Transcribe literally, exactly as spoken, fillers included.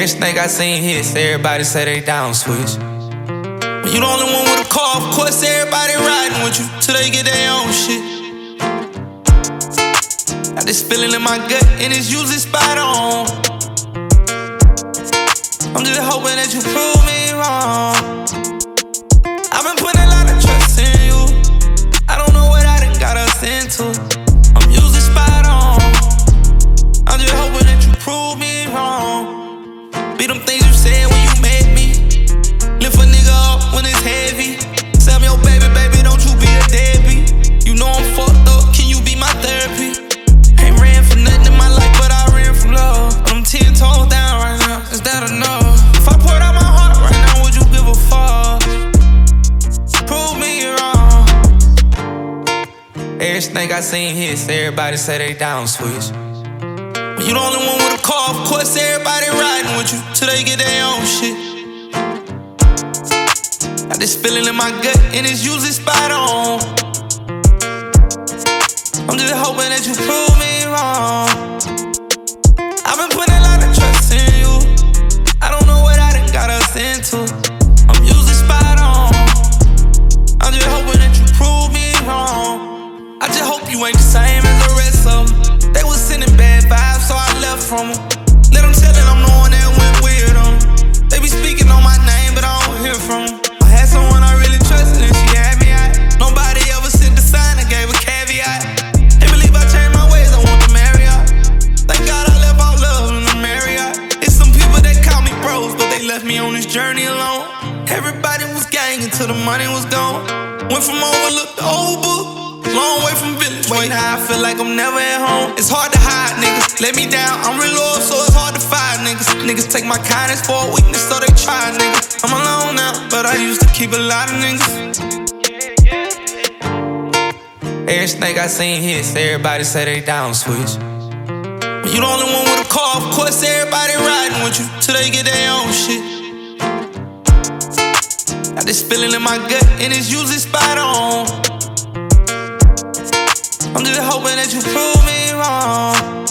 Every snake I seen hits, everybody say they down switch. But you the only one with a car, of course everybody riding with you till they get their own shit. Got this feeling in my gut and it's usually spot on. I'm just hoping that you prove me wrong. I've been putting a lot of trust in you. I don't know what I done got us into. I'm usually spot on. I'm just hoping that you prove me wrong. Be them things you said when you met me. Lift a nigga up when it's heavy. Tell me, oh baby, baby, don't you be a deadbeat. You know I'm fucked up, can you be my therapy? Ain't ran for nothing in my life, but I ran from love. I'm ten toes down right now, is that enough? If I poured out my heart right now, would you give a fuck? Prove me wrong. Every snake I seen hits, everybody say they down switch. But you the only one with a car, of course everybody riding with you till they get their own shit. Got this feeling in my gut and it's usually spot on. I'm just hoping that you prove me wrong. I've been putting a lot of trust in you. I don't know what I done got us into. I'm usually spot on. I'm just hoping that you prove me wrong. I just hope you ain't the same as the rest of them. They was sending bad vibes, so I left from them. Let them tell it I'm the one that went weird on them. They be speaking on my name, but I don't hear from them. I had someone I really trusted and she had me out. Nobody ever sent the sign, I gave a caveat. They believe I changed my ways, I want the Marriott. Thank God I left all love in the Marriott. It's some people that call me bros, but they left me on this journey alone. Everybody was gang until the money was gone. Went from overlooked to overbooked, long way from village. Wait, now I feel like I'm never at home. It's hard to hide, niggas. Let me down, I'm real loyal, so it's hard to find niggas. Niggas take my kindness for a weakness, so they try, niggas. I'm alone now, but I used to keep a lot of niggas. Every snake I seen hits, everybody say they down switch. But you the only one with a car, of course everybody riding with you till they get their own shit. Got this feeling in my gut and it's usually spot on. I'm just hoping that you prove me wrong.